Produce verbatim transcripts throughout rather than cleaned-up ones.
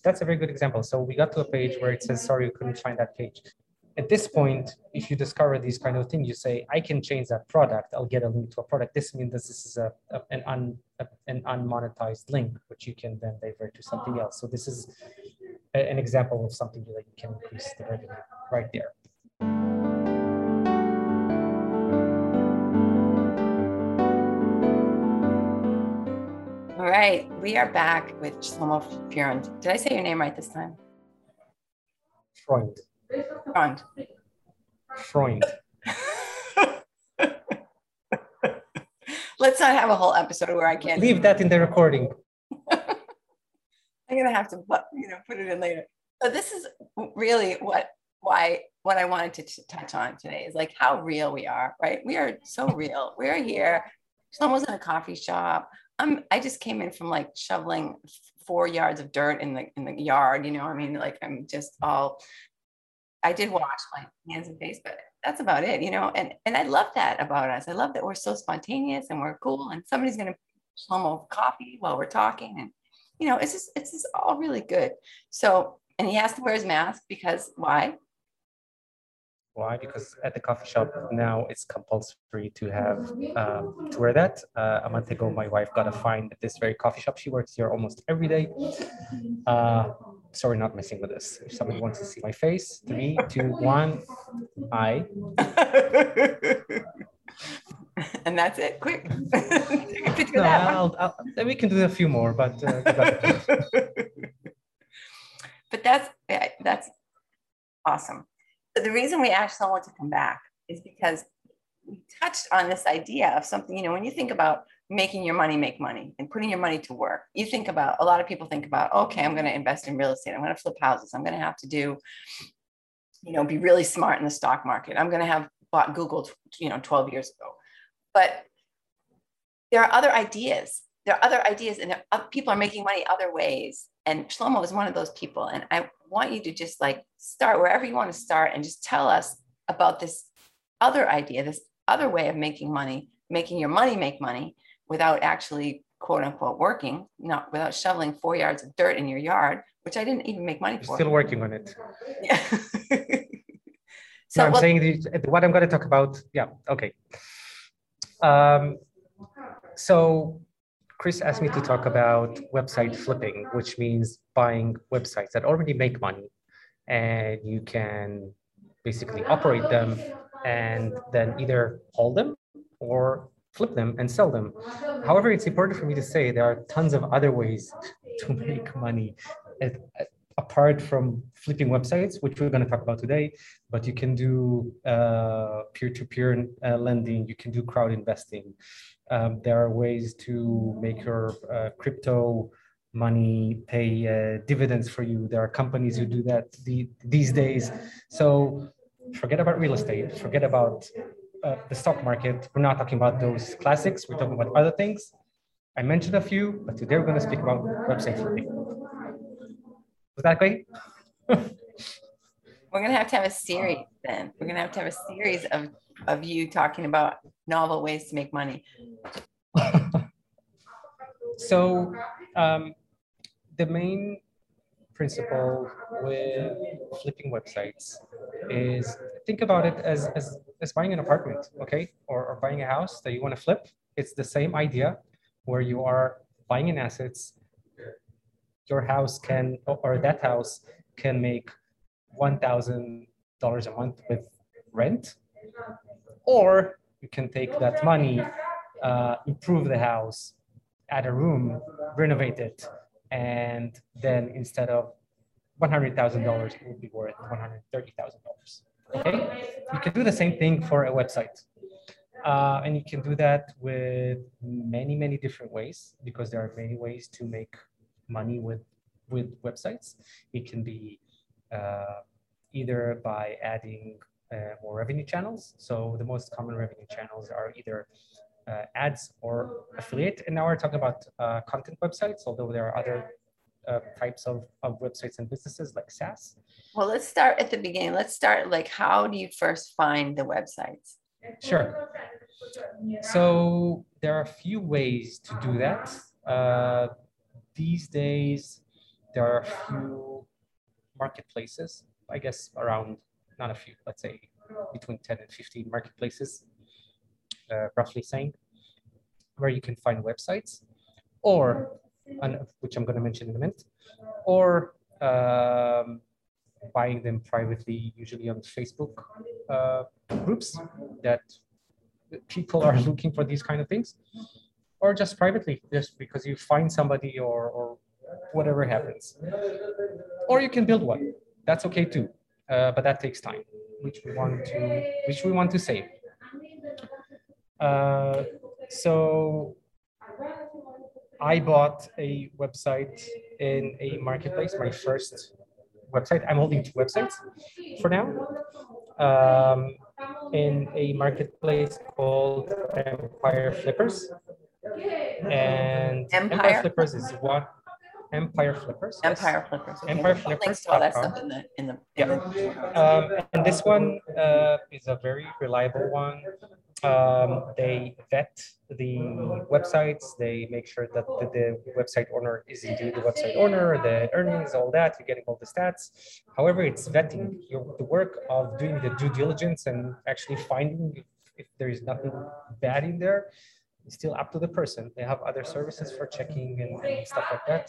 that's a very good example. So we got to a page where it says, sorry, we couldn't find that page. At this point, if you discover these kind of things, you say, I can change that product. I'll get a link to a product. This means that this is a, a, an, un, a, an unmonetized link, which you can then divert to something else. So this is a, an example of something that you can increase the revenue right there. All right, we are back with Shlomo Freund. Did I say your name right this time? Freund. Freund. Freund. Let's not have a whole episode where I can't leave that in the recording. I'm gonna have to, you know, put it in later. So this is really what why what I wanted to t- touch on today is like how real we are, right? We are so real. We're here. Someone's in a coffee shop. I'm. I just came in from like shoveling four yards of dirt in the in the yard. You know, I mean, like I'm just all. I did wash my hands and face, but that's about it. You know, and and I love that about us. I love that we're so spontaneous and we're cool. And somebody's gonna Shlomo coffee while we're talking, and you know, it's just it's just all really good. So, and he has to wear his mask because why? Why? Because at the coffee shop now it's compulsory to have um, to wear that. Uh, a month ago, my wife got a fine at this very coffee shop. She works here almost every day. Uh, so we're not messing with this. If somebody wants to see my face, three, two, one, I. And that's it. Quick. Take a picture No, of that I'll, I'll, we can do a few more, but. Uh, but that's that's awesome. The reason we asked someone to come back is because we touched on this idea of something, you know, when you think about making your money make money and putting your money to work, you think about, a lot of people think about, okay, I'm going to invest in real estate. I'm going to flip houses. I'm going to have to do, you know, be really smart in the stock market. I'm going to have bought Google, you know, twelve years ago. But there are other ideas. There are other ideas and are, people are making money other ways. And Shlomo is one of those people. And I want you to just like start wherever you want to start and just tell us about this other idea, this other way of making money, making your money make money without actually quote unquote working, not without shoveling four yards of dirt in your yard, which I didn't even make money for. Still working on it. Yeah. So no, I'm well, saying the, what I'm going to talk about. Yeah. Okay. Um, so Chris asked me to talk about website flipping, which means buying websites that already make money and you can basically operate them and then either hold them or flip them and sell them. However, it's important for me to say there are tons of other ways to make money at, at, apart from flipping websites, which we're going to talk about today. But you can do uh, peer-to-peer uh, lending, you can do crowd investing. Um, there are ways to make your uh, crypto money pay uh, dividends for you. There are companies who do that the, these days. So forget about real estate, forget about uh, the stock market. We're not talking about those classics. We're talking about other things. I mentioned a few, but today we're going to speak about website flipping. Was that great? We're going to have to have a series then. We're going to have to have a series of, of you talking about novel ways to make money. So um, the main principle with flipping websites is think about it as, as, as buying an apartment, okay? Or, or buying a house that you want to flip. It's the same idea where you are buying an assets. Your house can, or that house can make one thousand dollars a month with rent, or you can take that money, uh, improve the house, add a room, renovate it, and then instead of one hundred thousand dollars, it will be worth one hundred thirty thousand dollars. Okay? You can do the same thing for a website. Uh, and you can do that with many, many different ways because there are many ways to make money with, with websites. It can be uh, either by adding uh, more revenue channels. So the most common revenue channels are either uh, ads or affiliate. And now we're talking about uh, content websites, although there are other uh, types of, of websites and businesses like SaaS. Well, let's start at the beginning. Let's start like, how do you first find the websites? Sure. So there are a few ways to do that. Uh, these days, there are a few marketplaces, I guess around, not a few, let's say between ten and fifteen marketplaces, uh, roughly saying, where you can find websites, or, and, which I'm going to mention in a minute, or um, buying them privately, usually on Facebook uh, groups that people are looking for these kind of things, or just privately, just because you find somebody or, or whatever happens. Or you can build one. That's okay too, uh, but that takes time, which we want to, which we want to save. Uh, so I bought a website in a marketplace, my first website. I'm holding two websites for now. Um, in a marketplace called Empire Flippers. And Empire, Empire Flippers is what? Empire Flippers. Empire yes. Flippers. Okay. Empire Flippers. All that stuff in the in the. Yeah. The... Um, and this one uh, is a very reliable one. Um, they vet the websites. They make sure that the, the website owner is indeed the website owner, the earnings, all that. You're getting all the stats. However, it's vetting your, the work of doing the due diligence and actually finding if, if there is nothing bad in there. It's still up to the person. They have other services for checking and, and stuff like that.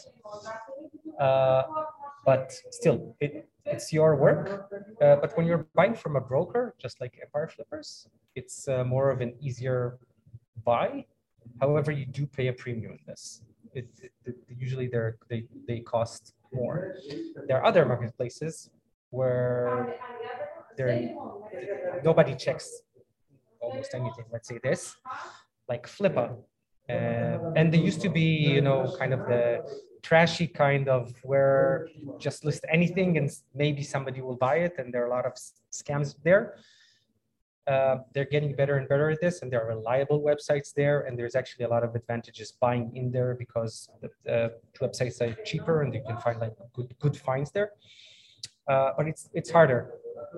Uh, but still, it, it's your work. Uh, but when you're buying from a broker, just like Empire Flippers, it's uh, more of an easier buy. However, you do pay a premium in this. It, it, it, usually they're, they, they cost more. There are other marketplaces where there nobody checks almost anything. Let's say this, like Flippa. Uh, and they used to be, you know, kind of the trashy kind of where you just list anything and maybe somebody will buy it, and there are a lot of scams there. Uh, they're getting better and better at this, and there are reliable websites there, and there's actually a lot of advantages buying in there because the uh, websites are cheaper and you can find like good good finds there. Uh, but it's it's harder.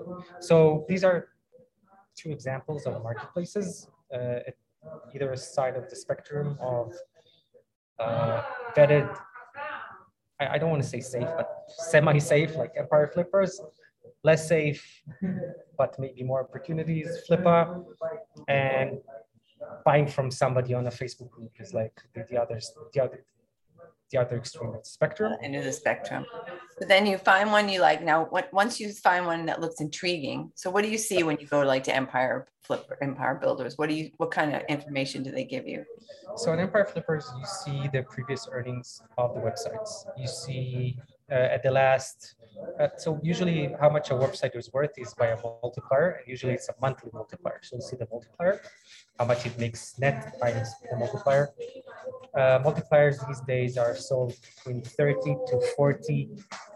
So these are two examples of marketplaces. Uh, at either side of the spectrum of uh, vetted, I, I don't want to say safe, but semi-safe, like Empire Flippers, less safe, but maybe more opportunities, Flippa, and buying from somebody on a Facebook group is like the, the others, the other, the other extreme of the spectrum. End of the spectrum. But then you find one you like. Now, what, once you find one that looks intriguing, so what do you see when you go like to Empire Flipper, Empire Builders? What do you, what kind of information do they give you? So in Empire Flippers, you see the previous earnings of the websites. You see uh, at the last, uh, so usually how much a website is worth is by a multiplier, and usually it's a monthly multiplier. So you see the multiplier, how much it makes net times the multiplier. Uh, multipliers these days are sold between thirty to forty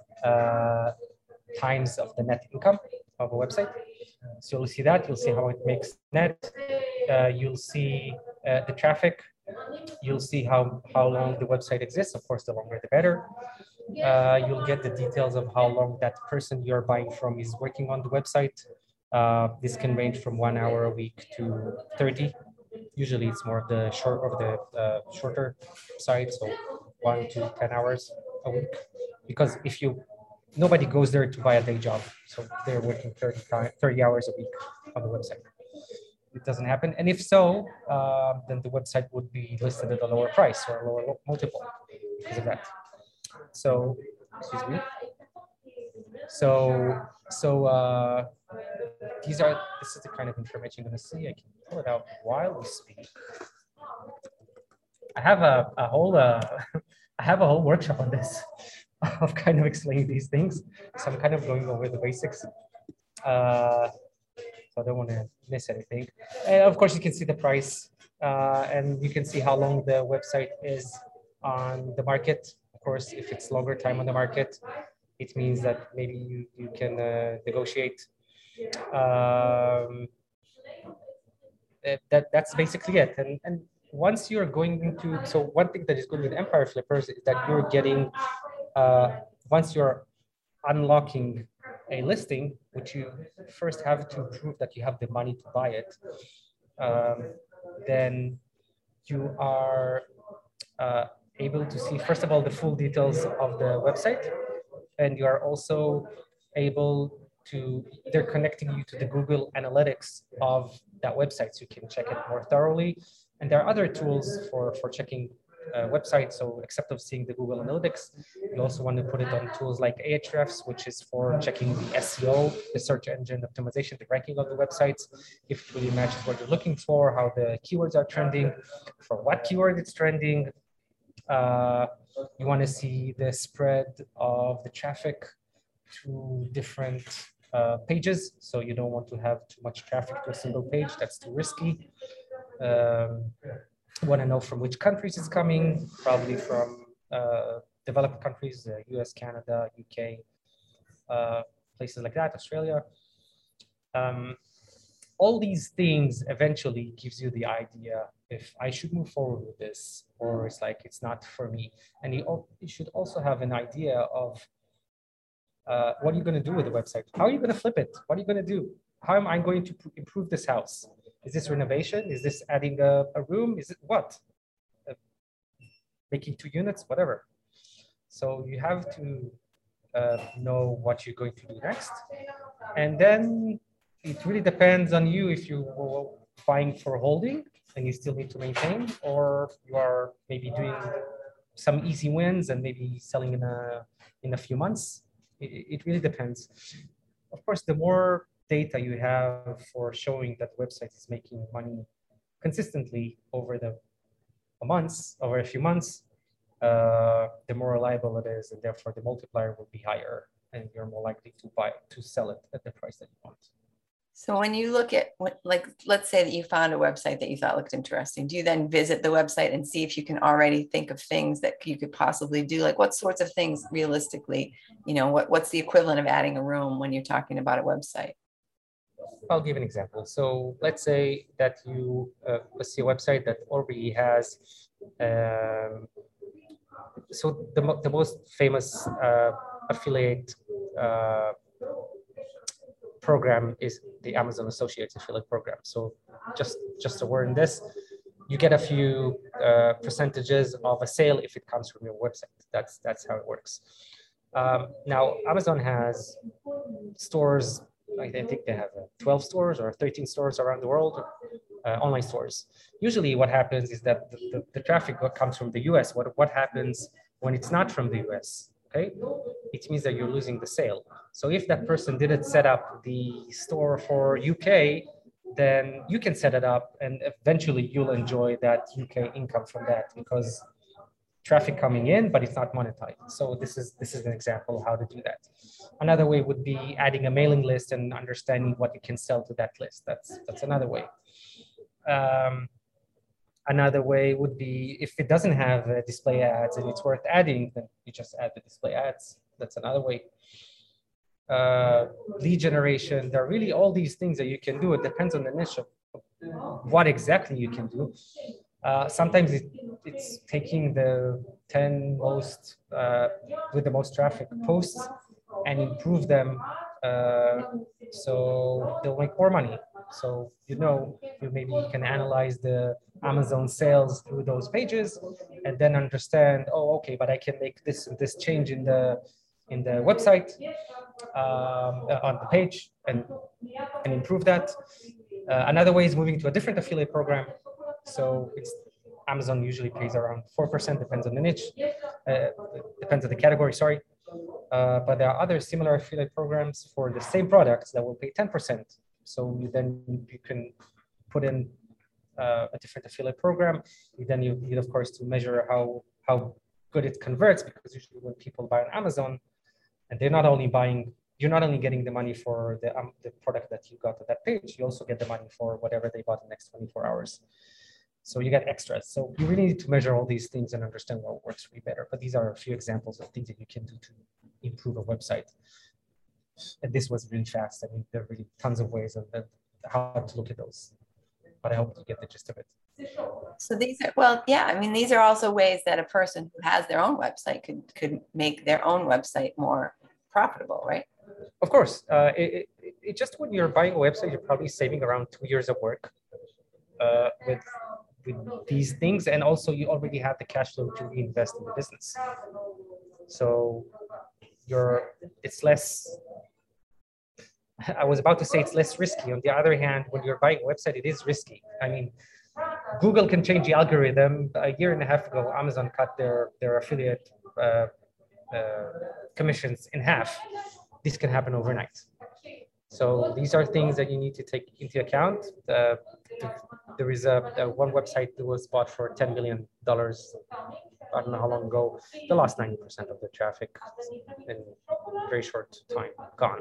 uh, times of the net income of a website. So you'll see that, you'll see how it makes net, uh, you'll see uh, the traffic, you'll see how, how long the website exists. Of course, the longer the better. Uh, you'll get the details of how long that person you're buying from is working on the website. Uh, this can range from one hour a week to thirty. Usually it's more of the short of the uh, shorter side, so one to ten hours a week. Because if you, nobody goes there to buy a day job, so they're working thirty, thirty hours a week on the website. It doesn't happen, and if so, uh, then the website would be listed at a lower price or a lower multiple because of that. So, excuse me. So, so uh, these are, this is the kind of information you're going to see. I can pull it out while we speak. I have a, a whole, uh, I have a whole workshop on this of kind of explaining these things. So I'm kind of going over the basics. Uh, so I don't want to miss anything. And of course, you can see the price uh, and you can see how long the website is on the market. Of course, if it's longer time on the market, it means that maybe you, you can uh, negotiate. Um, that, that's basically it. And, and once you're going into, so one thing that is good with Empire Flippers is that you're getting, uh, once you're unlocking a listing, which you first have to prove that you have the money to buy it, um, then you are uh, able to see, first of all, the full details of the website. And you are also able to, they're connecting you to the Google Analytics of that website, so you can check it more thoroughly. And there are other tools for, for checking uh, websites. So except of seeing the Google Analytics, you also want to put it on tools like Ahrefs, which is for checking the S E O, the search engine optimization, the ranking of the websites, if it really matches what you're looking for, how the keywords are trending, for what keyword it's trending. Uh, you want to see the spread of the traffic to different uh, pages. So you don't want to have too much traffic to a single page. That's too risky. Um, you want to know from which countries it's coming, probably from uh, developed countries, uh, U S, Canada, U K, uh, places like that, Australia. Um, all these things eventually gives you the idea if I should move forward with this, or it's like, it's not for me. And you, you should also have an idea of uh, what are you going to do with the website? How are you going to flip it? What are you going to do? How am I going to improve this house? Is this renovation? Is this adding a, a room? Is it what? Uh, making two units, whatever. So you have to uh, know what you're going to do next. And then it really depends on you if you are buying for holding and you still need to maintain, or you are maybe doing some easy wins and maybe selling in a, in a few months. It, it really depends. Of course, the more data you have for showing that the website is making money consistently over the months, over a few months, uh, the more reliable it is, and therefore the multiplier will be higher, and you're more likely to buy, to sell it at the price that you want. So when you look at, like, let's say that you found a website that you thought looked interesting, do you then visit the website and see if you can already think of things that you could possibly do? Like what sorts of things realistically, you know, what, what's the equivalent of adding a room when you're talking about a website? I'll give an example. So let's say that you uh, see a website that already has, um, so the, the most famous uh, affiliate uh, program is the Amazon Associates Affiliate Program. So just, just a word in this, you get a few uh, percentages of a sale if it comes from your website. That's, that's how it works. Um, now, Amazon has stores, I think they have twelve stores or thirteen stores around the world, uh, online stores. Usually what happens is that the, the, the traffic comes from the U S. What, what happens when it's not from the U S? Okay, it means that you're losing the sale. So if that person didn't set up the store for U K, then you can set it up and eventually you'll enjoy that U K income from that because traffic coming in, but it's not monetized. So this is this is an example of how to do that. Another way would be adding a mailing list and understanding what you can sell to that list. That's that's another way. Um, Another way would be if it doesn't have uh, display ads and it's worth adding, then you just add the display ads. That's another way. Uh, lead generation, there are really all these things that you can do. It depends on the niche of what exactly you can do. Uh, sometimes it, it's taking the ten most, uh, with the most traffic posts and improve them uh, so they'll make more money. So, you know, you maybe you can analyze the Amazon sales through those pages and then understand, oh, okay, but I can make this this change in the in the website um, uh, on the page and, and improve that. Uh, another way is moving to a different affiliate program. So it's Amazon usually pays around four percent, depends on the niche, uh, depends on the category, sorry. Uh, but there are other similar affiliate programs for the same products that will pay ten percent. So you then you can put in uh, a different affiliate program. You then you need, of course, to measure how, how good it converts, because usually when people buy on Amazon, and they're not only buying, you're not only getting the money for the, um, the product that you got on that page, you also get the money for whatever they bought in the next twenty-four hours. So you get extras. So you really need to measure all these things and understand what works really better. But these are a few examples of things that you can do to improve a website. And this was really fast. I mean, there are really tons of ways of how to look at those. But I hope you get the gist of it. So these are, well, yeah, I mean, these are also ways that a person who has their own website could, could make their own website more profitable, right? Of course. Uh, it, it, it just when you're buying a website, you're probably saving around two years of work uh, with with these things, and also you already have the cash flow to reinvest in the business. So you're, it's less, I was about to say it's less risky. On the other hand, when you're buying a website, it is risky. I mean, Google can change the algorithm. A year and a half ago, Amazon cut their, their affiliate uh, uh, commissions in half. This can happen overnight. So these are things that you need to take into account. Uh, there is a, a one website that was bought for ten million dollars. I don't know how long ago. They lost ninety percent of the traffic in a very short time, gone.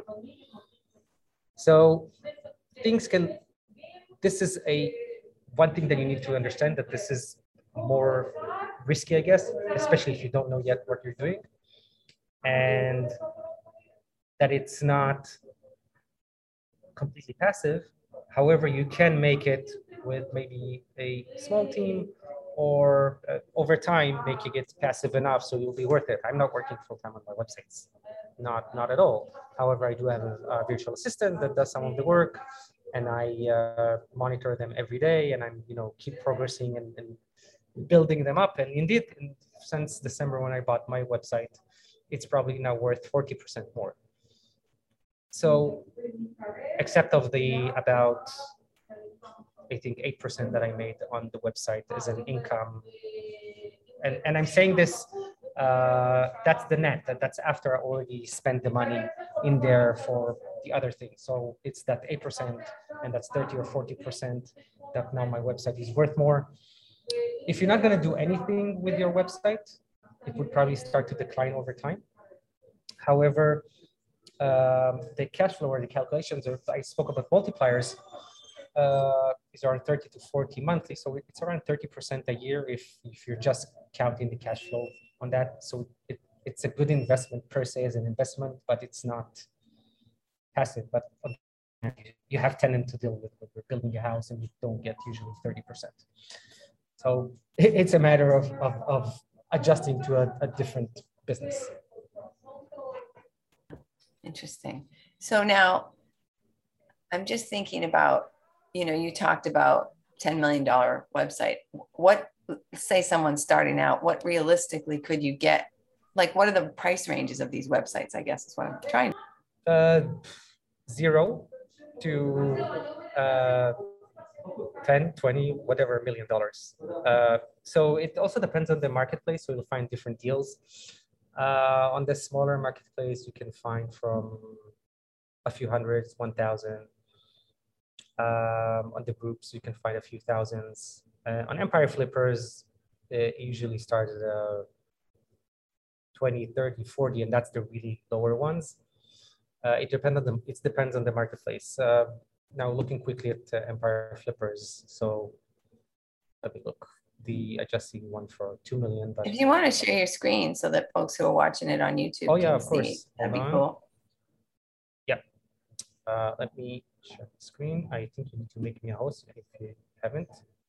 So things can, this is a, one thing that you need to understand, that this is more risky, I guess, especially if you don't know yet what you're doing, and that it's not completely passive. However, you can make it with maybe a small team, or uh, over time making it passive enough so you'll be worth it. I'm not working full time on my websites, not not at all. However, I do have a, a virtual assistant that does some of the work, and I uh, monitor them every day, and I'm you know keep progressing and, and building them up. And indeed, in, since December when I bought my website, it's probably now worth forty percent more. So, except of the about, I think eight percent that I made on the website as an income. And, and I'm saying this, uh, that's the net, that, that's after I already spent the money in there for the other things. So it's that eight percent, and that's thirty or forty percent that now my website is worth more. If you're not gonna do anything with your website, it would probably start to decline over time. However, um, the cash flow or the calculations, or I spoke about multipliers, uh, is around thirty to forty monthly. So it's around thirty percent a year if, if you're just counting the cash flow on that. So it, it's a good investment per se as an investment, but it's not passive. But you have tenants to deal with when you're building your house, and you don't get usually thirty percent. So it, it's a matter of, of, of adjusting to a, a different business. Interesting. So now I'm just thinking about, you know, you talked about ten million dollar website. What, say someone's starting out, what realistically could you get? Like, what are the price ranges of these websites, I guess is what I'm trying. Uh, zero to uh, ten, twenty, whatever million dollars. Uh, so it also depends on the marketplace. So you'll find different deals. Uh, on the smaller marketplace, you can find from a few hundreds, one thousand. Um, on the groups, you can find a few thousands. Uh, on Empire Flippers, it usually starts at uh, twenty, thirty, forty, and that's the really lower ones. Uh, it depends on the, it depends on the marketplace. Uh, now looking quickly at uh, Empire Flippers. So let me look. The adjusting one for two million. But if you want to share your screen so that folks who are watching it on YouTube, oh yeah, of see, course, that'd hold be on. cool. Uh, let me share the screen. I think you need to make me a host if you haven't.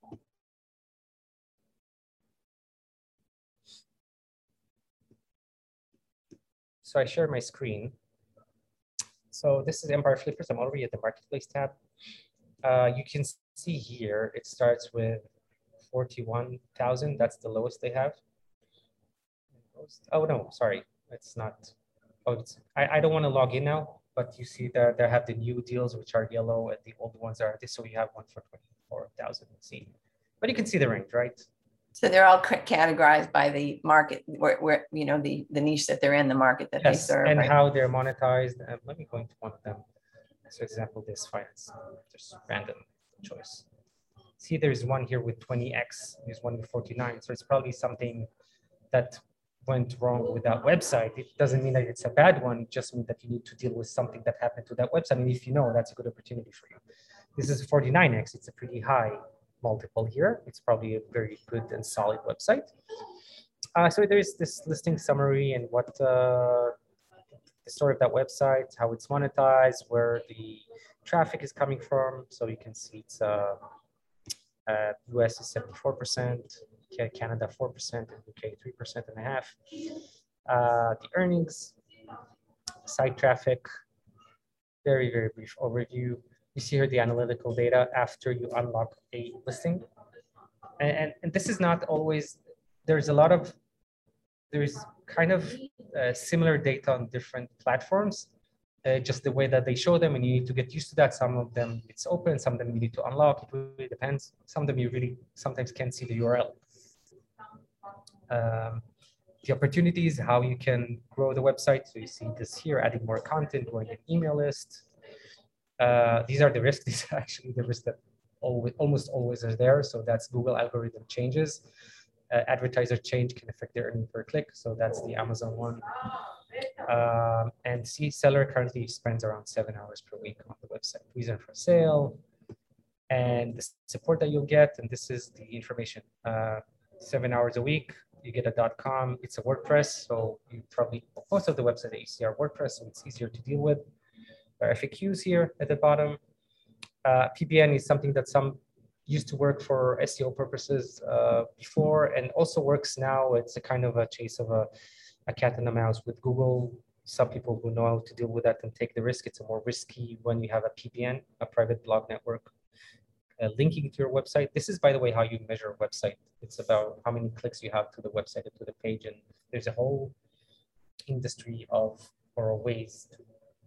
So I share my screen. So this is Empire Flippers. I'm already at the marketplace tab. Uh, you can see here, it starts with forty-one thousand. That's the lowest they have. Oh no, sorry, it's not. Oh, it's, I, I don't want to log in now, but you see that they have the new deals, which are yellow, and the old ones are this. So we have one for twenty-four thousand. See, but you can see the range, right? So they're all categorized by the market, where, where you know the the niche that they're in, the market that yes, they serve, and right? how they're monetized. And let me go into one of them. So, example, this finance, just random choice. See, there's one here with twenty X. There's one with forty-nine. So it's probably something that went wrong with that website. It doesn't mean that it's a bad one. It just means that you need to deal with something that happened to that website. And if you know, that's a good opportunity for you. This is forty-nine X. It's a pretty high multiple here. It's probably a very good and solid website. Uh, so there's this listing summary and what uh, the story of that website, how it's monetized, where the traffic is coming from. So you can see it's uh, uh, U S is seventy-four percent, Canada four percent, and U K three percent and a half. Uh, the earnings, site traffic, very, very brief overview. You see here the analytical data after you unlock a listing. and, and, and this is not always, there's a lot of, there's kind of uh, similar data on different platforms, uh, just the way that they show them, and you need to get used to that. Some of them it's open, some of them you need to unlock. It really depends. Some of them you really sometimes can't see the U R L. Um, the opportunities, how you can grow the website. So you see this here, adding more content, growing an email list. Uh, these are the risks. These are actually the risks that always, almost always are there. So that's Google algorithm changes. Uh, advertiser change can affect their earning per click. So that's the Amazon one. Um, and see, seller currently spends around seven hours per week on the website. Reason for sale and the support that you'll get. And this is the information. Uh, seven hours a week, you get a .com. It's a WordPress. So you probably, most of the websites that you see are WordPress, so it's easier to deal with. There are F A Qs here at the bottom. Uh, P B N is something that some used to work for S E O purposes uh, before, and also works now. It's a kind of a chase of a, a cat and a mouse with Google. Some people who know how to deal with that and take the risk. It's a more risky when you have a P B N, a private blog network, uh, linking to your website. This is, by the way, how you measure a website. It's about how many clicks you have to the website and to the page. And there's a whole industry of or ways to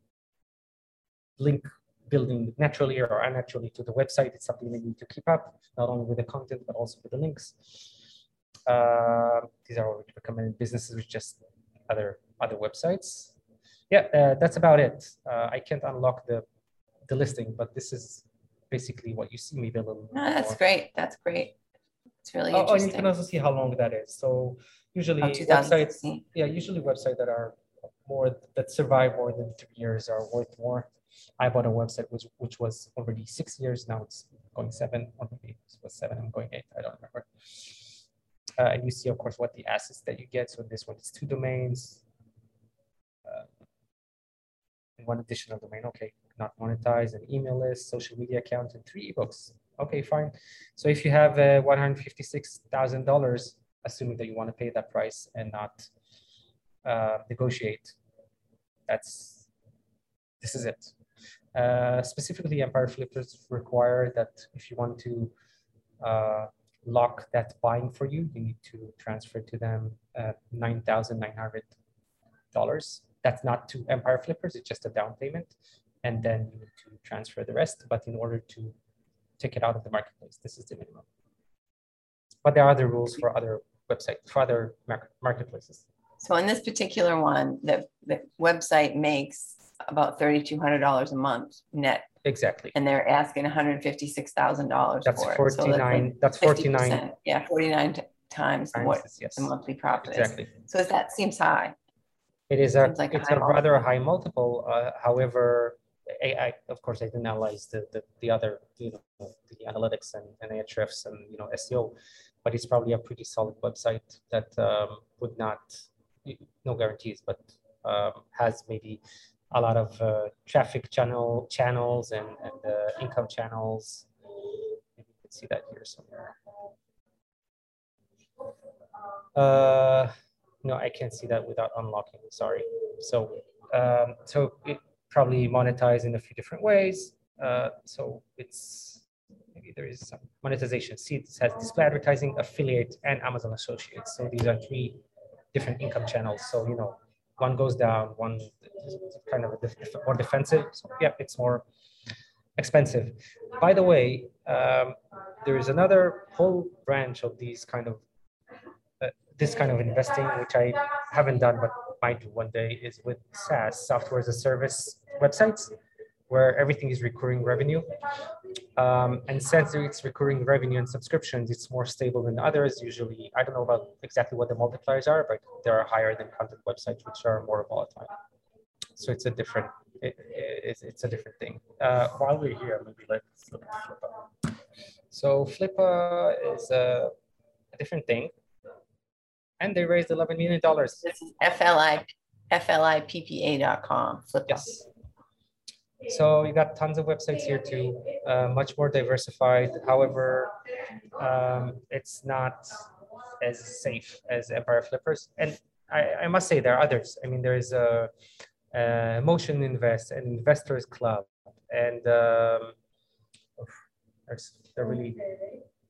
link building naturally or unnaturally to the website. It's something that you need to keep up, not only with the content, but also with the links. Uh, these are all recommended businesses with just other other websites. Yeah, uh, that's about it. Uh, I can't unlock the, the listing, but this is basically what you see, maybe a little No, that's more. great. That's great. It's really Oh, interesting. and you can also see how long that is. So usually Oh, websites, yeah, usually websites that are more, that survive more than three years are worth more. I bought a website which which was already six years. Now it's going seven, or maybe it was seven. I'm going eight. I don't remember. Uh, and you see, of course, what the assets that you get. So this one is two domains, uh, and one additional domain. Okay, not monetized, an email list, social media account, and three ebooks. Okay, fine. So if you have uh, one hundred fifty-six thousand dollars, assuming that you want to pay that price and not uh, negotiate, that's this is it. Uh, specifically, Empire Flippers require that if you want to uh, lock that buying for you, you need to transfer to them uh, nine thousand nine hundred dollars. That's not to Empire Flippers, it's just a down payment. And then you need to transfer the rest. But in order to take it out of the marketplace, this is the minimum. But there are other rules for other websites, for other market, marketplaces. So on this particular one, the, the website makes about thirty-two hundred dollars a month net. Exactly. And they're asking one hundred fifty-six thousand dollars for it. forty-nine, so that's like that's forty-nine. Yeah, forty-nine times, times what yes. the monthly profit exactly. is. So that seems high. It is a, like it's a, a rather multiple. high multiple. Uh, however, I, I, of course, I didn't analyze the, the, the other, you know, the analytics and, and Ahrefs and, you know, S E O, but it's probably a pretty solid website that um, would not, no guarantees, but um, has maybe a lot of uh, traffic channel channels and, and uh, income channels. Maybe you can see that here somewhere. Uh, no, I can't see that without unlocking. Sorry. So, um, so it probably monetized in a few different ways. Uh, so it's maybe there is some monetization. See, it has display advertising, affiliate, and Amazon Associates. So these are three different income channels. So you know. One goes down, one is kind of a def more defensive. So yeah, it's more expensive. By the way, um, there is another whole branch of these kind of uh, this kind of investing, which I haven't done but might do one day, is with SaaS, software as a service websites, where everything is recurring revenue. Um, and since it's recurring revenue and subscriptions, it's more stable than others. Usually, I don't know about exactly what the multipliers are, but they are higher than content websites, which are more volatile. So it's a different, it, it's, it's a different thing. Uh, while we're here, maybe let's look at Flippa. So Flippa is a, a different thing, and they raised eleven million dollars. This is F L I, F L I P P A dot com. Flippa. Yes. So you got tons of websites here too, uh, much more diversified. However, um, it's not as safe as Empire Flippers. And I, I must say there are others. I mean, there is a, a Motion Invest and Investors Club, and um, there's they're really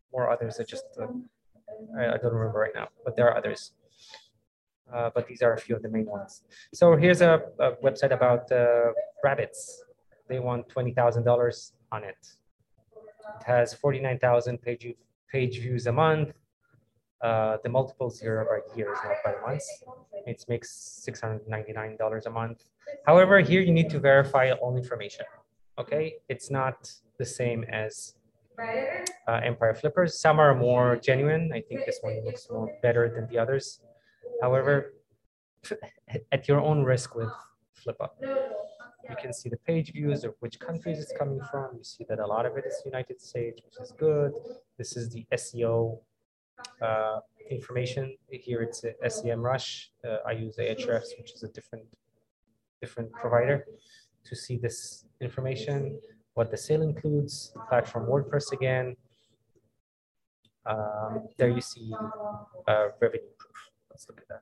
more others that just, uh, I, I don't remember right now, but there are others. Uh, but these are a few of the main ones. So here's a, a website about uh, rabbits. They want twenty thousand dollars on it. It has forty-nine thousand page, page views a month. Uh, the multiples here are by years, not by months. It makes six hundred ninety-nine dollars a month. However, here you need to verify all information. Okay, it's not the same as uh, Empire Flippers. Some are more genuine. I think this one looks more better than the others. However, at your own risk with FlipUp, you can see the page views of which countries it's coming from. You see that a lot of it is United States, which is good. This is the S E O uh, information. Here it's a SEMrush. Uh, I use Ahrefs, which is a different, different provider, to see this information, what the sale includes, platform WordPress again. Um, there you see uh, revenue proof. Let's look at that.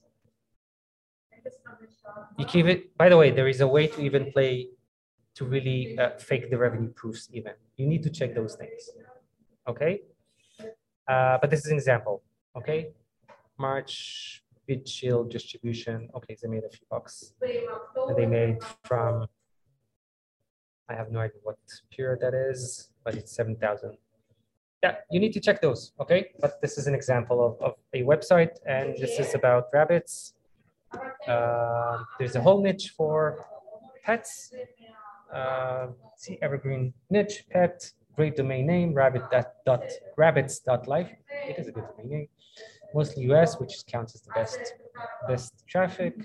You keep it, by the way, there is a way to even play, to really uh, fake the revenue proofs even. You need to check those things, okay? Uh, but this is an example, okay? March, bid shield distribution. Okay, so they made a few bucks. And they made from, I have no idea what period that is, but it's seven thousand. Yeah, you need to check those, okay? But this is an example of, of a website, and this is about rabbits. Uh, there's a whole niche for pets. Uh, see, evergreen niche, pet, great domain name, rabbit dot rabbits dot life. It is a good domain name. Mostly U S, which counts as the best, best traffic.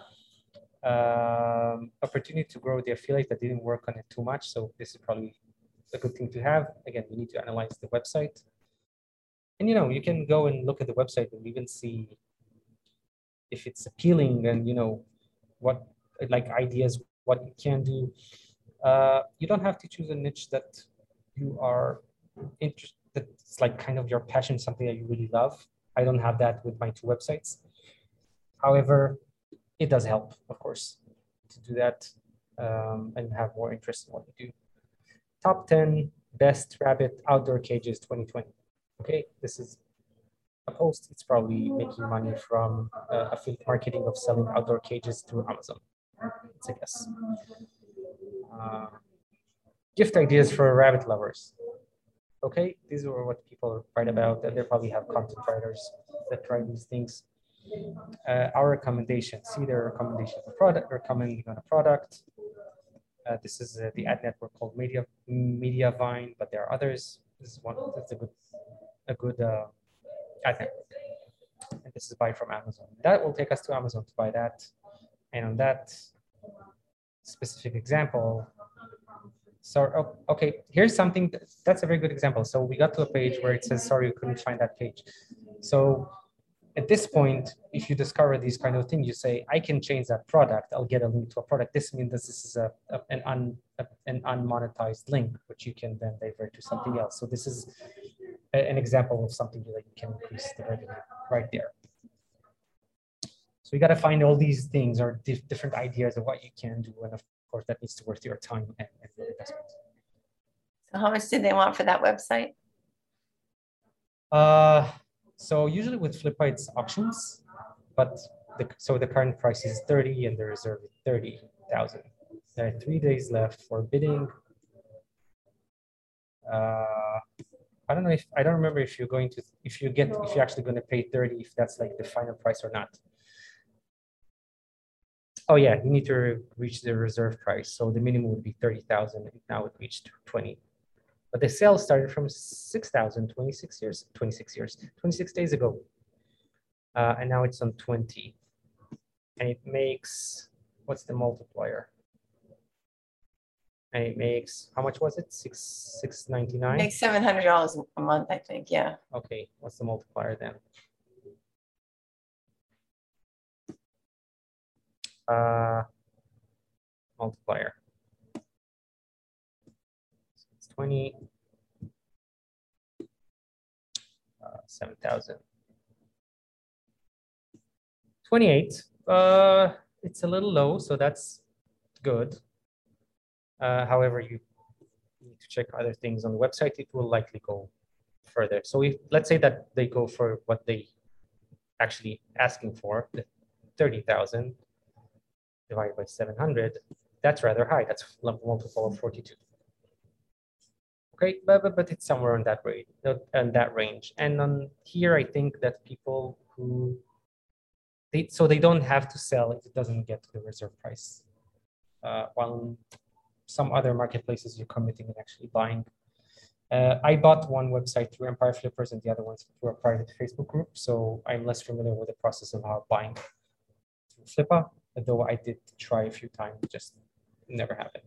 Um, opportunity to grow the affiliate that didn't work on it too much. So this is probably a good thing to have. Again, you need to analyze the website. And you know, you can go and look at the website and even see if it's appealing and you know what like ideas, what you can do. Uh, you don't have to choose a niche that you are interested, that's like kind of your passion, something that you really love. I don't have that with my two websites. However, it does help, of course, to do that um, and have more interest in what you do. Top ten best rabbit outdoor cages twenty twenty. Okay, this is a post. It's probably making money from uh, affiliate marketing of selling outdoor cages through Amazon. It's a guess. Uh, gift ideas for rabbit lovers. Okay, these are what people write about, and they probably have content writers that try these things. Uh, our recommendation, see their recommendation of a product, recommending on a product. Uh, this is uh, the ad network called Media Mediavine, but there are others. This is one. That's a good, a good uh, ad network. And this is buy from Amazon. That will take us to Amazon to buy that. And on that specific example, so oh, okay, here's something that, that's a very good example. So we got to a page where it says, sorry, we couldn't find that page. So at this point, if you discover these kind of things, you say, I can change that product. I'll get a link to a product. This means that this is a, a, an, un, a, an unmonetized link, which you can then divert to something else. So this is a, an example of something that you can increase the revenue right there. So you got to find all these things or dif different ideas of what you can do. And of course, that needs to worth your time and, and your investment. So how much did they want for that website? Uh, so usually with Flippa, it's auctions, but the, so the current price is thirty and the reserve is thirty thousand. There are three days left for bidding. Uh, I don't know if, I don't remember if you're going to, if you get, if you're actually going to pay thirty, if that's like the final price or not. Oh yeah, you need to reach the reserve price. So the minimum would be thirty thousand, and now it reached twenty. But the sale started from six thousand, twenty-six years, twenty-six years, twenty-six days ago. Uh, and now it's on twenty. And it makes, what's the multiplier? And it makes, how much was it? Six, six ninety-nine? Makes seven hundred dollars a month, I think, yeah. Okay, what's the multiplier then? Uh, multiplier. So it's twenty, uh, seven thousand. twenty-eight, uh, it's a little low, so that's good. Uh, however, you need to check other things on the website. It will likely go further. So if let's say that they go for what they actually asking for, the thirty thousand divided by seven hundred, that's rather high. That's a multiple of forty-two. Okay, but, but, but it's somewhere in that rate, in that range. And on here, I think that people who, they, so they don't have to sell if it doesn't get to the reserve price. Uh, while some other marketplaces, you're committing and actually buying. Uh, I bought one website through Empire Flippers and the other ones through a private Facebook group. So I'm less familiar with the process of how buying through Flippa, though I did try a few times, just never happened.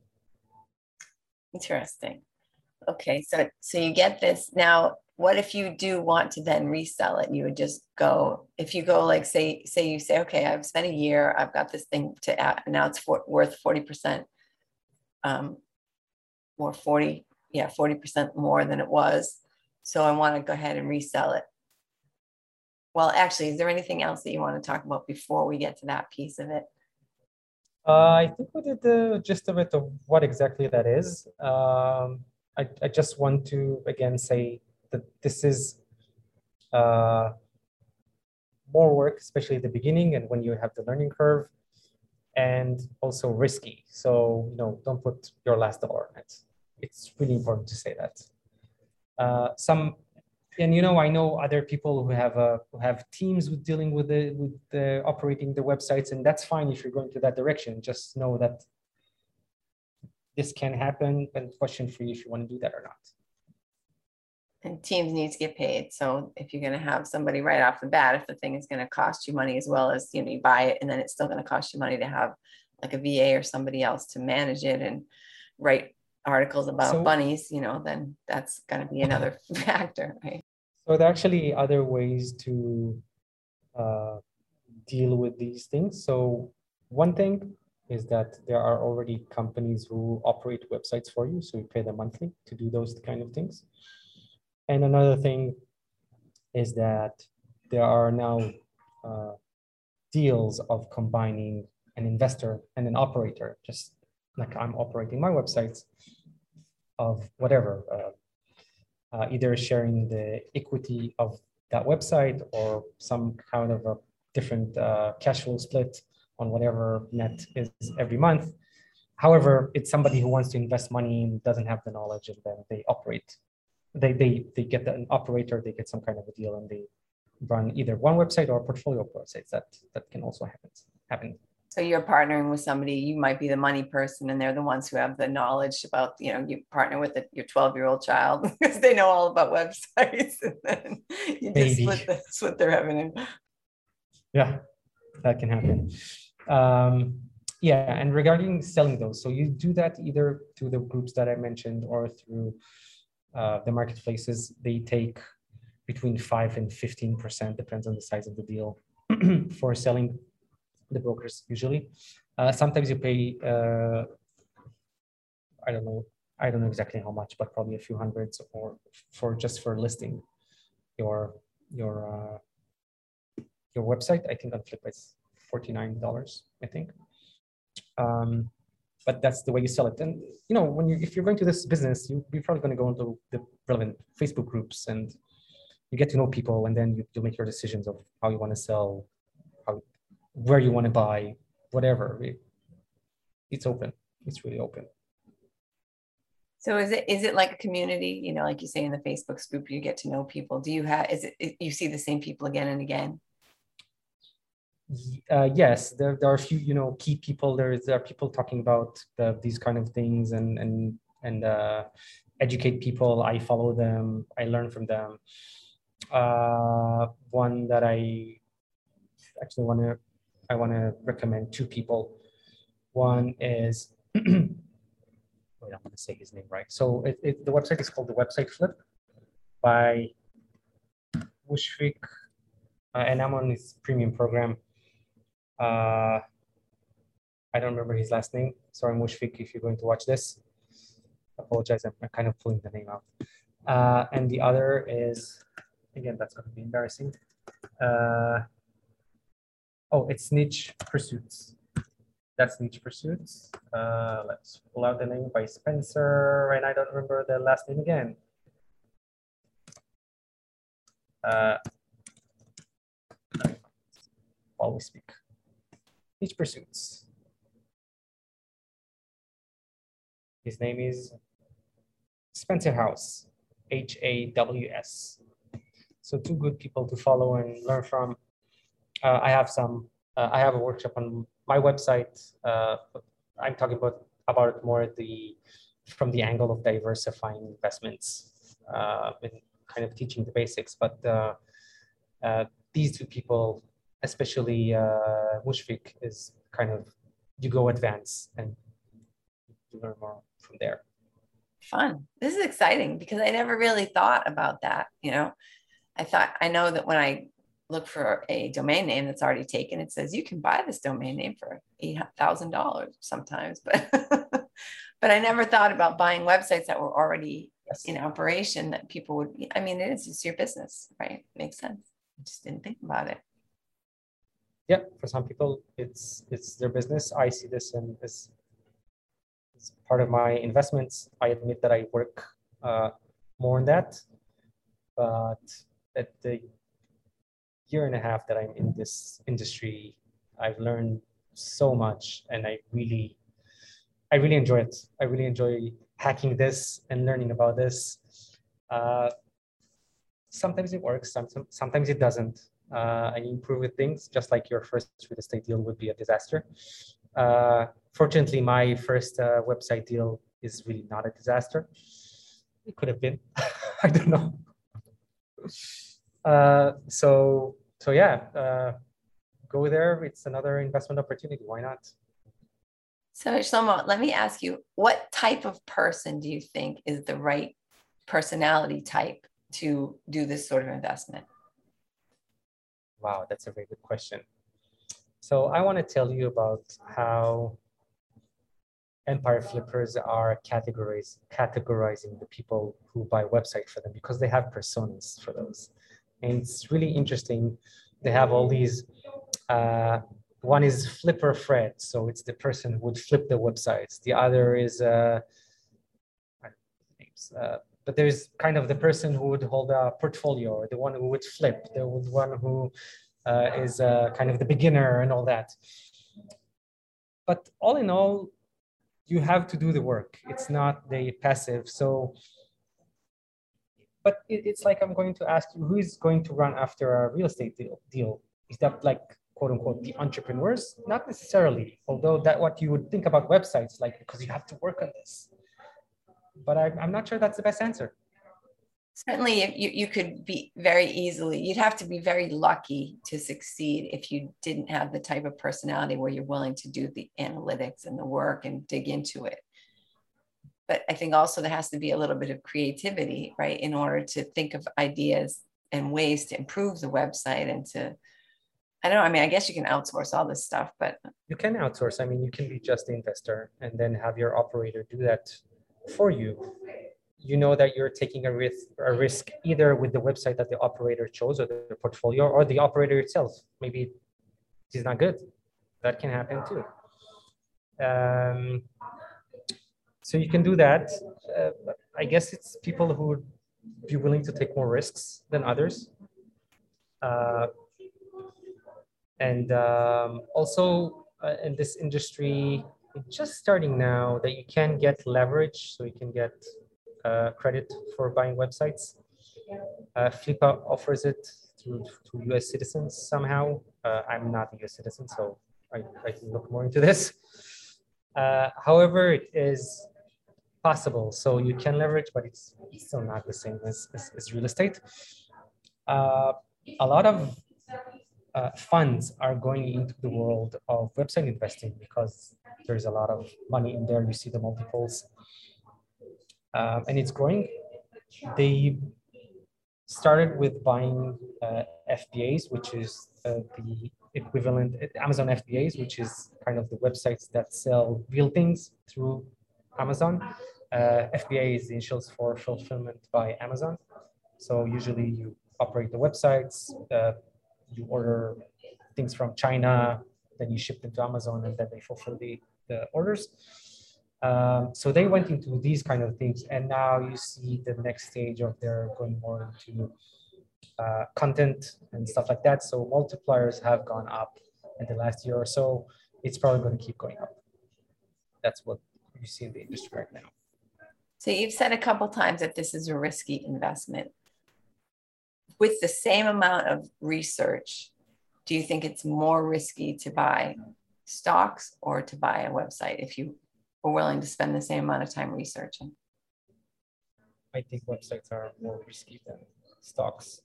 Interesting. Okay, so so you get this. Now, what if you do want to then resell it? You would just go, if you go like, say, say you say, okay, I've spent a year, I've got this thing to add, now it's for, worth forty percent um, or forty, yeah, forty percent more than it was. So I want to go ahead and resell it. Well, actually, is there anything else that you want to talk about before we get to that piece of it? Uh, I think we did the gist of it, of what exactly that is. Um, I, I just want to, again, say that this is uh, more work, especially at the beginning and when you have the learning curve, and also risky. So, you know, don't put your last dollar in it. It's really important to say that. Uh, some, and you know, I know other people who have uh, who have teams with dealing with the with the operating the websites, and that's fine if you're going to that direction. Just know that this can happen, and question for you if you want to do that or not. And teams need to get paid. So if you're going to have somebody right off the bat, if the thing is going to cost you money, as well as, you know, you buy it and then it's still going to cost you money to have like a V A or somebody else to manage it and write articles about so, bunnies, you know, then that's going to be another factor, right? So there are actually other ways to uh, deal with these things. So one thing is that there are already companies who operate websites for you. So you pay them monthly to do those kind of things. And another thing is that there are now uh, deals of combining an investor and an operator, just like I'm operating my websites of whatever, uh, uh, either sharing the equity of that website or some kind of a different uh, cash flow split on whatever net is every month. However, it's somebody who wants to invest money and doesn't have the knowledge, and then they operate. They, they, they get an operator, they get some kind of a deal, and they run either one website or a portfolio of websites. That, that can also happen. happen. So you're partnering with somebody, you might be the money person, and they're the ones who have the knowledge about, you know, you partner with the, your twelve-year-old child because they know all about websites, and then you just split, the, split their revenue. Yeah, that can happen. Um, yeah, and regarding selling those, so you do that either through the groups that I mentioned or through uh, the marketplaces. They take between five and fifteen percent, depends on the size of the deal, for selling the brokers usually. Uh, sometimes you pay, uh, I don't know, I don't know exactly how much, but probably a few hundreds or for just for listing your your uh, your website. I think on Flip it's forty-nine dollars, I think. Um, but that's the way you sell it. And you know, when you if you're going to this business, you, you're probably going to go into the relevant Facebook groups and you get to know people, and then you, you make your decisions of how you want to sell, how, where you want to buy, whatever. It, it's open. It's really open. So is it is it like a community? You know, like you say in the Facebook group, you get to know people. Do you have? Is it you see the same people again and again? Uh, yes, there, there are a few, you know, key people. There, is, there are people talking about the, these kind of things and and and uh, educate people. I follow them. I learn from them. Uh, one that I actually want to I want to recommend two people. One is wait, I'm going to say his name right. So it, it, the website is called the Website Flip by Mushfiq, uh, and I'm on his premium program. Uh, I don't remember his last name. Sorry, Mushfiq, if you're going to watch this. I apologize, I'm kind of pulling the name out. Uh, and the other is, again, that's going to be embarrassing. Uh, oh, it's Niche Pursuits. That's Niche Pursuits. Uh, let's pull out the name by Spencer, and I don't remember the last name again. Uh, while we speak. Niche Pursuits. His name is Spencer Haws, H A W S. So two good people to follow and learn from. Uh, I have some, uh, I have a workshop on my website. Uh, I'm talking about, about it more the, from the angle of diversifying investments uh, and kind of teaching the basics. But uh, uh, these two people, especially uh, Mushfiq, is kind of, you go advance and you learn more from there. Fun. This is exciting because I never really thought about that. You know, I thought, I know that when I look for a domain name that's already taken, it says you can buy this domain name for eight thousand dollars sometimes, but but I never thought about buying websites that were already yes. in operation that people would, I mean, it is just your business, right? It makes sense. I just didn't think about it. Yeah, for some people, it's it's their business. I see this in, as, as part of my investments. I admit that I work uh, more on that, but at the year and a half that I'm in this industry, I've learned so much, and I really, I really enjoy it. I really enjoy hacking this and learning about this. Uh, sometimes it works, sometimes, sometimes it doesn't. Uh, and you improve with things, just like your first real estate deal would be a disaster. Uh, fortunately, my first uh, website deal is really not a disaster. It could have been, I don't know. Uh, so, so yeah, uh, go there. It's another investment opportunity. Why not? So Shlomo, let me ask you, what type of person do you think is the right personality type to do this sort of investment? Wow, that's a very good question. So I want to tell you about how Empire Flippers are categorized, categorizing the people who buy website for them, because they have personas for those. And it's really interesting. They have all these, uh, one is Flipper Fred. So it's the person who would flip the websites. The other is, uh, names, uh, but there's kind of the person who would hold a portfolio, or the one who would flip, the one who uh, is uh, kind of the beginner and all that. But all in all, you have to do the work. It's not the passive. So, but it, it's like I'm going to ask you, who is going to run after a real estate deal? deal? Is that like, quote unquote, the entrepreneurs? Not necessarily, although that what you would think about websites, like, because you have to work on this. But I, I'm not sure that's the best answer. Certainly, you, you could be very easily, you'd have to be very lucky to succeed if you didn't have the type of personality where you're willing to do the analytics and the work and dig into it. But I think also there has to be a little bit of creativity, right, in order to think of ideas and ways to improve the website and to, I don't know, I mean, I guess you can outsource all this stuff, but. You can outsource. I mean, you can be just the investor and then have your operator do that for you. You know that you're taking a risk, a risk either with the website that the operator chose or the portfolio, or the operator itself. Maybe it's not good. That can happen too. Um, so you can do that. Uh, I guess it's people who would be willing to take more risks than others. Uh, and um, also uh, in this industry, it's just starting now that you can get leverage, so you can get Uh, credit for buying websites. Uh, Flippa offers it to, to U S citizens somehow. Uh, I'm not a U S citizen, so I, I can look more into this. Uh, however, it is possible. So you can leverage, but it's still not the same as, as, as real estate. Uh, a lot of uh, funds are going into the world of website investing because there's a lot of money in there. You see the multiples. Um, and it's growing. They started with buying uh, F B As, which is uh, the equivalent, Amazon F B As, which is kind of the websites that sell real things through Amazon. Uh, F B A is the initials for fulfillment by Amazon. So usually you operate the websites, uh, you order things from China, then you ship them to Amazon, and then they fulfill the, the orders. Um, so they went into these kind of things, and now you see the next stage of their going more into uh, content and stuff like that. So multipliers have gone up in the last year or so. It's probably going to keep going up. That's what you see in the industry right now. So you've said a couple times that this is a risky investment. With the same amount of research, do you think it's more risky to buy stocks or to buy a website if you were willing to spend the same amount of time researching? I think websites are more risky than stocks.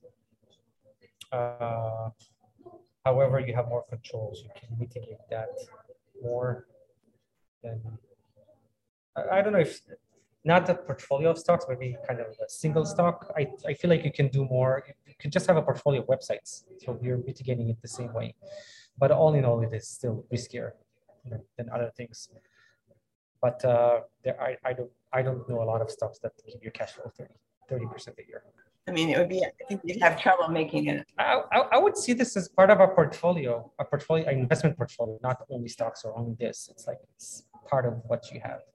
Uh, however, you have more controls. You can mitigate that more than, I, I don't know if, not a portfolio of stocks, maybe kind of a single stock. I, I feel like you can do more. You can just have a portfolio of websites. So you're mitigating it the same way. But all in all, it is still riskier than, than other things. But uh, there, I, I, don't, I don't know a lot of stocks that give you cash flow thirty percent a year. I mean, it would be, I think you'd have trouble making it. I, I, I would see this as part of a portfolio, a portfolio, an investment portfolio, not only stocks or only this. It's like, it's part of what you have.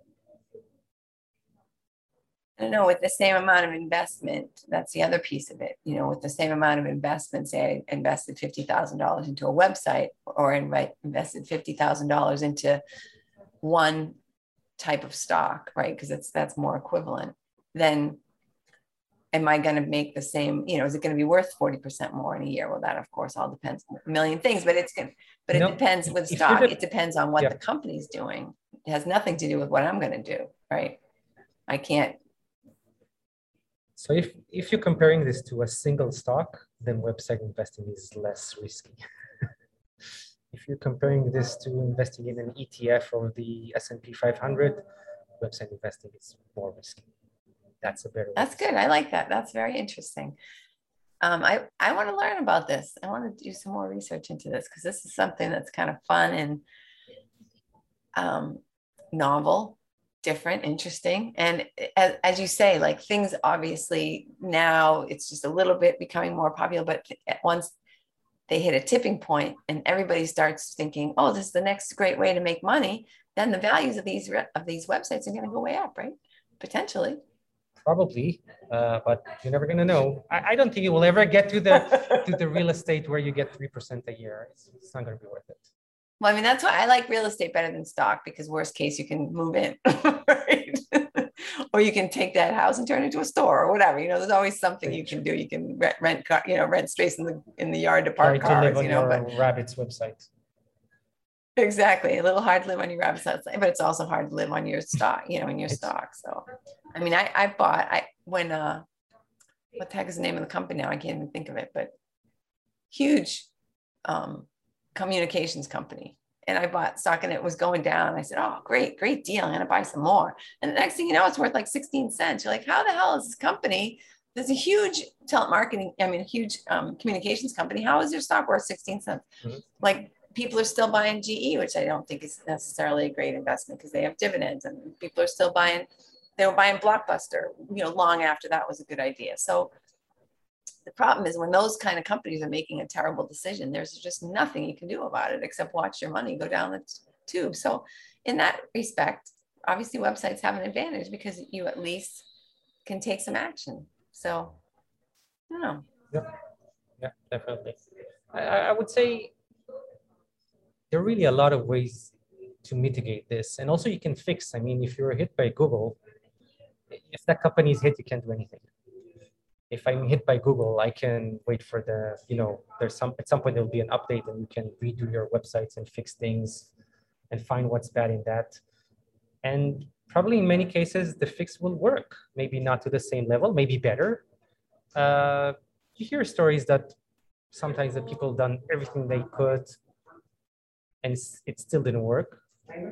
I don't know, with the same amount of investment, that's the other piece of it. You know, with the same amount of investment, say I invested fifty thousand dollars into a website or invite, invested fifty thousand dollars into one type of stock, right? Because it's that's more equivalent. Then am I going to make the same, you know, is it going to be worth forty percent more in a year? Well, that of course all depends on a million things, but it's going but it no, depends with stock. It depends on what yeah. the company's doing. It has nothing to do with what I'm going to do, right? I can't. So if, if you're comparing this to a single stock, then website investing is less risky. If you're comparing this to investing in an E T F or the S and P five hundred, website investing is more risky. That's a better. That's good. I like that. That's very interesting. Um, I, I want to learn about this. I want to do some more research into this because this is something that's kind of fun and um, novel. Different, interesting. And as, as you say, like things obviously now it's just a little bit becoming more popular, but once they hit a tipping point and everybody starts thinking, oh, this is the next great way to make money, then the values of these of these websites are going to go way up, right? Potentially. Probably, uh, but you're never going to know. I, I don't think it will ever get to the to the real estate where you get three percent a year. It's, it's not going to be worth it. Well, I mean, that's why I like real estate better than stock because worst case, you can move in, right? Or you can take that house and turn it into a store or whatever. You know, there's always something you can do. You can rent, rent car, you know, rent space in the in the yard to park Try to live cars. on You know, your but Rabbit's website. Exactly, a little hard to live on your Rabbit's website, but it's also hard to live on your stock. You know, in your It's, stock. So, I mean, I I bought I when uh, what the heck is the name of the company now? I can't even think of it, but huge um, communications company. And I bought stock and it was going down. I said, oh, great, great deal. I'm going to buy some more. And the next thing you know, it's worth like sixteen cents. You're like, how the hell is this company? There's a huge telemarketing, I mean, a huge um, communications company. How is your stock worth sixteen cents? Mm-hmm. Like people are still buying G E, which I don't think is necessarily a great investment because they have dividends and people are still buying, they were buying Blockbuster, you know, long after that was a good idea. So the problem is when those kind of companies are making a terrible decision, there's just nothing you can do about it except watch your money go down the tube. So in that respect, obviously websites have an advantage because you at least can take some action. So I don't know. Yeah, yeah, definitely. I, I would say there are really a lot of ways to mitigate this. And also you can fix, I mean, if you're hit by Google, if that company is hit, you can't do anything. If I'm hit by Google, I can wait for the, you know, there's some, at some point there'll be an update and you can redo your websites and fix things and find what's bad in that. And probably in many cases, the fix will work. Maybe not to the same level, maybe better. Uh, you hear stories that sometimes the people done everything they could and it still didn't work.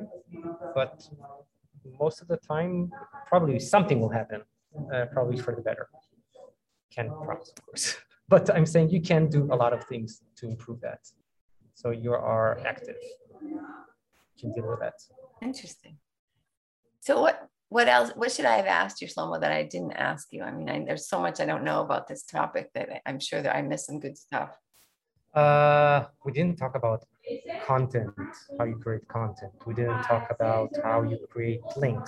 But most of the time, probably something will happen, uh, probably for the better. Can't promise, of course, but I'm saying you can do a lot of things to improve that. So you are active. You can deal with that. Interesting. So what what else? What should I have asked you, Shlomo, that I didn't ask you? I mean, I, there's so much I don't know about this topic that I'm sure that I missed some good stuff. Uh, we didn't talk about content, how you create content. We didn't talk about how you create links.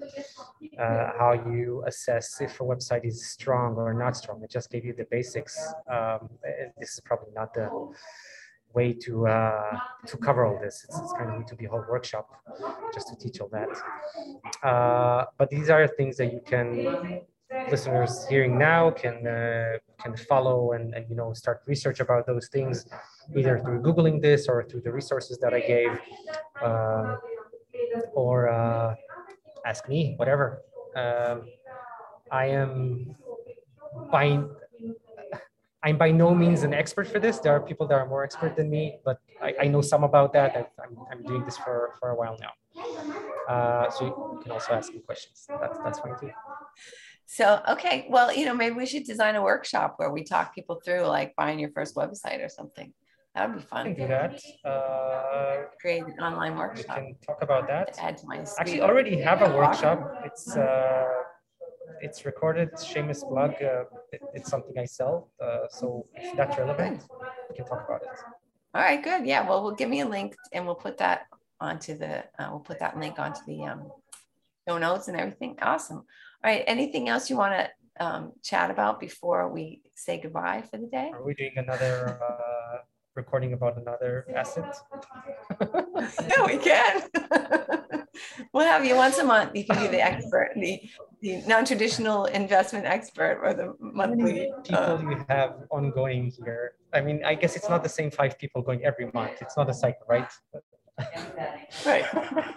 uh, how you assess if a website is strong or not strong. I just gave you the basics. Um, this is probably not the way to uh, to cover all this. It's, it's kind of need to be a whole workshop just to teach all that. Uh, but these are things that you can, listeners hearing now can uh, can follow and, and you know start research about those things, either through Googling this or through the resources that I gave, um, or uh, ask me, whatever. Um, I am by I'm by no means an expert for this. There are people that are more expert than me, but I, I know some about that. I've, I'm, I'm doing this for, for a while now. Uh, so you can also ask me questions. That's, that's fine too. So, okay. Well, you know, maybe we should design a workshop where we talk people through like buying your first website or something. That would be fun. I can do that. Uh, Create an online workshop. We can talk about that. To add to my Actually, already have a workshop. It's uh, it's recorded. Seamus blog. Uh, it, it's something I sell. Uh, so if that's relevant, we can talk about it. All right, good. Yeah. Well, we'll give me a link and we'll put that onto the. Uh, we'll put that link onto the um, show notes and everything. Awesome. All right. Anything else you want to um, chat about before we say goodbye for the day? Are we doing another uh, recording about another asset? Yeah, we can. We'll have you once a month. You can be the expert, the, the non-traditional investment expert, or the monthly. People uh, you have ongoing here. I mean, I guess it's not the same five people going every month. It's not a cycle, right? Right.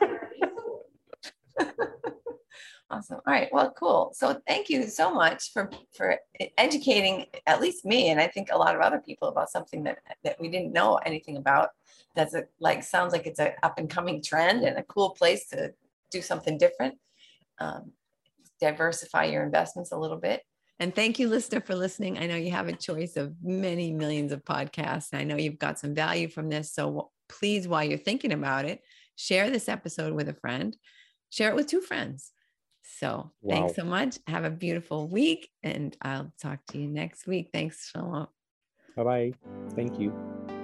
Awesome. All right. Well, cool. So thank you so much for, for educating at least me, and I think a lot of other people, about something that, that we didn't know anything about. That's a, like, sounds like it's an up and coming trend and a cool place to do something different. Um, diversify your investments a little bit. And thank you, listener, for listening. I know you have a choice of many millions of podcasts. I know you've got some value from this. So please, while you're thinking about it, share this episode with a friend, share it with two friends. So wow. Thanks so much. Have a beautiful week, and I'll talk to you next week. Thanks, Shalom. Bye-bye. Thank you.